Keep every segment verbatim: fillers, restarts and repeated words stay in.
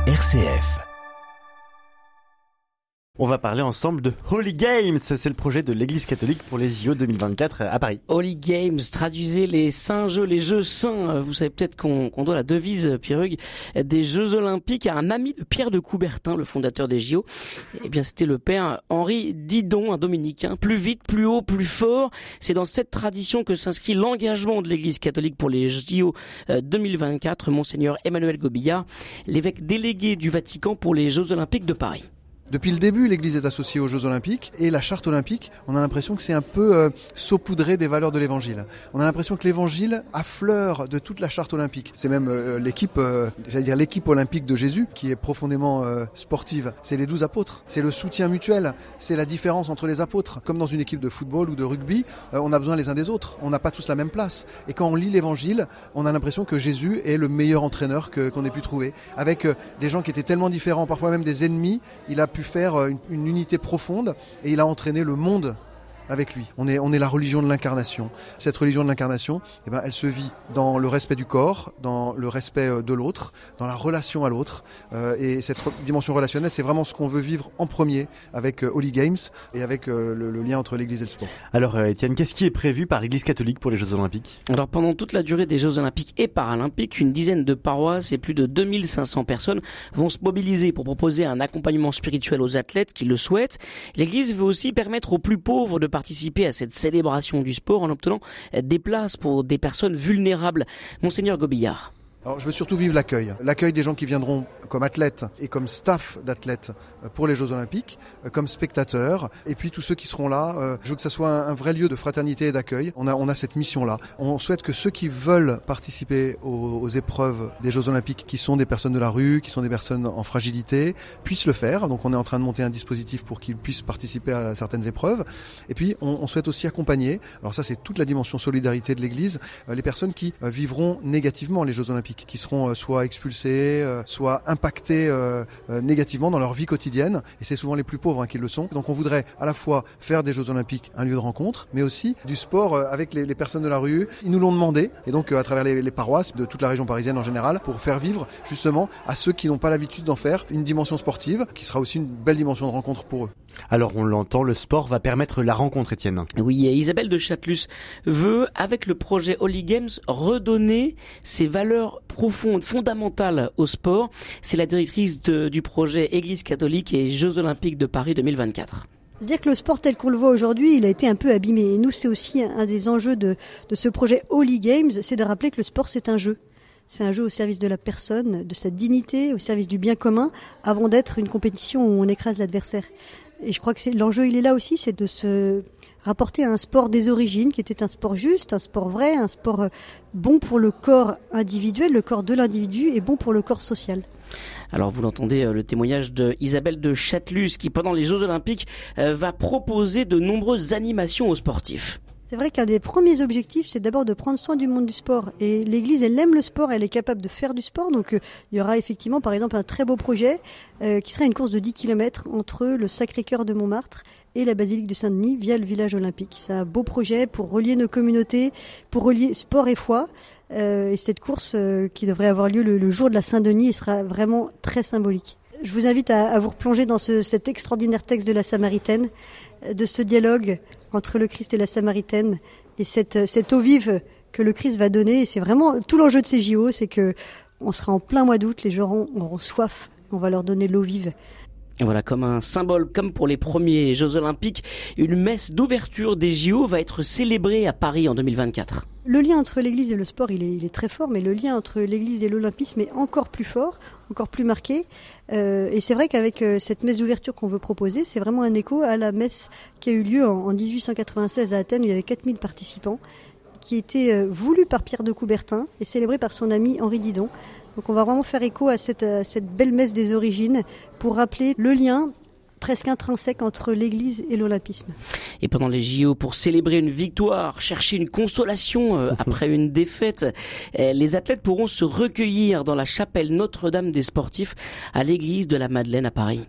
R C F. On va parler ensemble de Holy Games, c'est le projet de l'Église catholique pour les J O deux mille vingt-quatre à Paris. Holy Games, traduisez les saints jeux, les jeux saints. Vous savez peut-être qu'on, qu'on doit la devise, Pierre Hugues, des Jeux Olympiques à un ami de Pierre de Coubertin, le fondateur des J O. Eh bien, c'était le père Henri Didon, un dominicain. Plus vite, plus haut, plus fort. C'est dans cette tradition que s'inscrit l'engagement de l'Église catholique pour les J O deux mille vingt-quatre. Monseigneur Emmanuel Gobillard, l'évêque délégué du Vatican pour les Jeux Olympiques de Paris. Depuis le début, l'Église est associée aux Jeux Olympiques et la charte olympique, on a l'impression que c'est un peu euh, saupoudré des valeurs de l'Évangile. On a l'impression que l'Évangile affleure de toute la charte olympique. C'est même euh, l'équipe, euh, j'allais dire l'équipe olympique de Jésus qui est profondément euh, sportive. C'est les douze apôtres, c'est le soutien mutuel, c'est la différence entre les apôtres. Comme dans une équipe de football ou de rugby, euh, on a besoin les uns des autres. On n'a pas tous la même place. Et quand on lit l'Évangile, on a l'impression que Jésus est le meilleur entraîneur que, qu'on ait pu trouver. Avec euh, des gens qui étaient tellement différents, parfois même des ennemis, il a pu faire une, une unité profonde et il a entraîné le monde avec lui. On est, on est la religion de l'incarnation. Cette religion de l'incarnation, eh ben, elle se vit dans le respect du corps, dans le respect de l'autre, dans la relation à l'autre. Euh, et cette dimension relationnelle, c'est vraiment ce qu'on veut vivre en premier avec euh, Holy Games et avec euh, le, le lien entre l'Église et le sport. Alors euh, Étienne, qu'est-ce qui est prévu par l'Église catholique pour les Jeux Olympiques ? Alors pendant toute la durée des Jeux Olympiques et Paralympiques, une dizaine de paroisses et plus de deux mille cinq cents personnes vont se mobiliser pour proposer un accompagnement spirituel aux athlètes qui le souhaitent. L'Église veut aussi permettre aux plus pauvres de participer à cette célébration du sport en obtenant des places pour des personnes vulnérables. Monseigneur Gobillard. Alors, je veux surtout vivre l'accueil. L'accueil des gens qui viendront comme athlètes et comme staff d'athlètes pour les Jeux Olympiques, comme spectateurs, et puis tous ceux qui seront là. Je veux que ça soit un vrai lieu de fraternité et d'accueil. On a, on a cette mission-là. On souhaite que ceux qui veulent participer aux, aux épreuves des Jeux Olympiques, qui sont des personnes de la rue, qui sont des personnes en fragilité, puissent le faire. Donc on est en train de monter un dispositif pour qu'ils puissent participer à certaines épreuves. Et puis on, on souhaite aussi accompagner, alors ça c'est toute la dimension solidarité de l'Église, les personnes qui vivront négativement les Jeux Olympiques, qui seront soit expulsés, soit impactés négativement dans leur vie quotidienne. Et c'est souvent les plus pauvres hein, qui le sont. Donc on voudrait à la fois faire des Jeux Olympiques un lieu de rencontre, mais aussi du sport avec les, les personnes de la rue. Ils nous l'ont demandé, et donc à travers les, les paroisses de toute la région parisienne en général, pour faire vivre justement à ceux qui n'ont pas l'habitude d'en faire une dimension sportive, qui sera aussi une belle dimension de rencontre pour eux. Alors on l'entend, le sport va permettre la rencontre, Étienne. Oui, et Isabelle de Châtelus veut, avec le projet Holy Games, redonner ses valeurs profondes, fondamentales au sport. C'est la directrice de, du projet Église catholique et Jeux Olympiques de Paris deux mille vingt-quatre. C'est-à-dire que le sport tel qu'on le voit aujourd'hui, il a été un peu abîmé. Et nous, c'est aussi un des enjeux de, de ce projet Holy Games, c'est de rappeler que le sport, c'est un jeu. C'est un jeu au service de la personne, de sa dignité, au service du bien commun, avant d'être une compétition où on écrase l'adversaire. Et je crois que c'est, l'enjeu, il est là aussi, c'est de se rapporter à un sport des origines, qui était un sport juste, un sport vrai, un sport bon pour le corps individuel, le corps de l'individu, et bon pour le corps social. Alors vous l'entendez, le témoignage de Isabelle de Châtelus, qui pendant les Jeux Olympiques va proposer de nombreuses animations aux sportifs. C'est vrai qu'un des premiers objectifs, c'est d'abord de prendre soin du monde du sport. Et l'Église, elle aime le sport, elle est capable de faire du sport. Donc euh, il y aura effectivement, par exemple, un très beau projet euh, qui sera une course de dix kilomètres entre le Sacré-Cœur de Montmartre et la basilique de Saint-Denis via le village olympique. C'est un beau projet pour relier nos communautés, pour relier sport et foi. Euh, et cette course euh, qui devrait avoir lieu le, le jour de la Saint-Denis sera vraiment très symbolique. Je vous invite à, à vous replonger dans ce, cet extraordinaire texte de la Samaritaine, de ce dialogue entre le Christ et la Samaritaine, et cette, cette eau vive que le Christ va donner. Et c'est vraiment tout l'enjeu de ces J O, c'est que on sera en plein mois d'août, les gens auront, auront soif, on va leur donner l'eau vive. Voilà, comme un symbole, comme pour les premiers Jeux Olympiques, une messe d'ouverture des J O va être célébrée à Paris en deux mille vingt-quatre. Le lien entre l'Église et le sport, il est, il est très fort, mais le lien entre l'Église et l'Olympisme est encore plus fort, encore plus marqué. Euh, et c'est vrai qu'avec euh, cette messe d'ouverture qu'on veut proposer, c'est vraiment un écho à la messe qui a eu lieu en, en dix-huit cent quatre-vingt-seize à Athènes, où il y avait quatre mille participants, qui était euh, voulue par Pierre de Coubertin et célébrée par son ami Henri Didon. Donc on va vraiment faire écho à cette, à cette belle messe des origines pour rappeler le lien presque intrinsèque entre l'Église et l'Olympisme. Et pendant les J O, pour célébrer une victoire, chercher une consolation euh, après une défaite, euh, les athlètes pourront se recueillir dans la chapelle Notre-Dame des Sportifs à l'église de la Madeleine à Paris.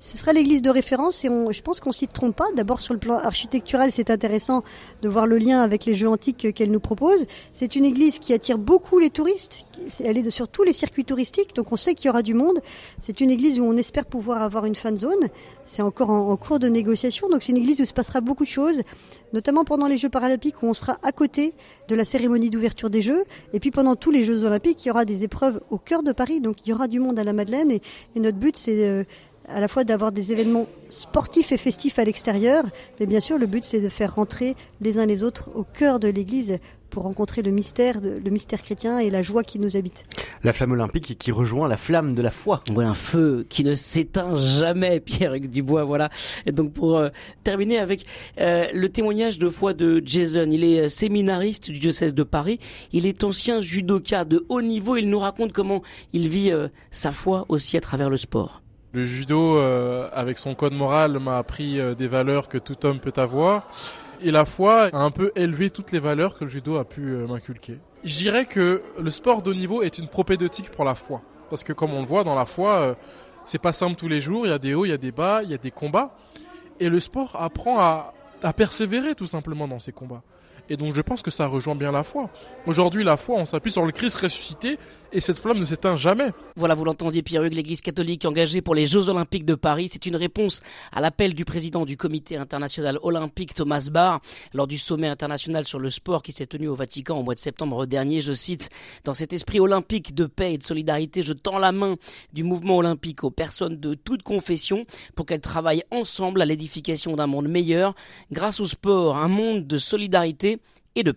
Ce sera l'église de référence et on, je pense qu'on s'y trompe pas. D'abord sur le plan architectural, c'est intéressant de voir le lien avec les jeux antiques qu'elle nous propose. C'est une église qui attire beaucoup les touristes. Elle est sur tous les circuits touristiques, donc on sait qu'il y aura du monde. C'est une église où on espère pouvoir avoir une fan zone. C'est encore en, en cours de négociation, donc c'est une église où il se passera beaucoup de choses, notamment pendant les Jeux paralympiques où on sera à côté de la cérémonie d'ouverture des Jeux. Et puis pendant tous les Jeux olympiques, il y aura des épreuves au cœur de Paris, donc il y aura du monde à la Madeleine. Et, et notre but, c'est euh, à la fois d'avoir des événements sportifs et festifs à l'extérieur, mais bien sûr, le but, c'est de faire rentrer les uns les autres au cœur de l'église pour rencontrer le mystère, le mystère chrétien et la joie qui nous habite. La flamme olympique qui rejoint la flamme de la foi. Voilà, un feu qui ne s'éteint jamais, Pierre-Hugues Dubois, voilà. Et donc pour euh, terminer avec euh, le témoignage de foi de Jason, il est séminariste du diocèse de Paris, il est ancien judoka de haut niveau, il nous raconte comment il vit euh, sa foi aussi à travers le sport. Le judo, euh, avec son code moral, m'a appris euh, des valeurs que tout homme peut avoir. Et la foi a un peu élevé toutes les valeurs que le judo a pu euh, m'inculquer. Je dirais que le sport de haut niveau est une propédeutique pour la foi. Parce que comme on le voit dans la foi, euh, c'est pas simple tous les jours, il y a des hauts, il y a des bas, il y a des combats. Et le sport apprend à, à persévérer tout simplement dans ces combats. Et donc je pense que ça rejoint bien la foi. Aujourd'hui, la foi, on s'appuie sur le Christ ressuscité et cette flamme ne s'éteint jamais. Voilà, vous l'entendiez, Pierre-Hugues, l'Église catholique engagée pour les Jeux Olympiques de Paris. C'est une réponse à l'appel du président du Comité international olympique, Thomas Bach, lors du sommet international sur le sport qui s'est tenu au Vatican au mois de septembre dernier. Je cite, « Dans cet esprit olympique de paix et de solidarité, je tends la main du mouvement olympique aux personnes de toute confession pour qu'elles travaillent ensemble à l'édification d'un monde meilleur, grâce au sport, un monde de solidarité et de paix. »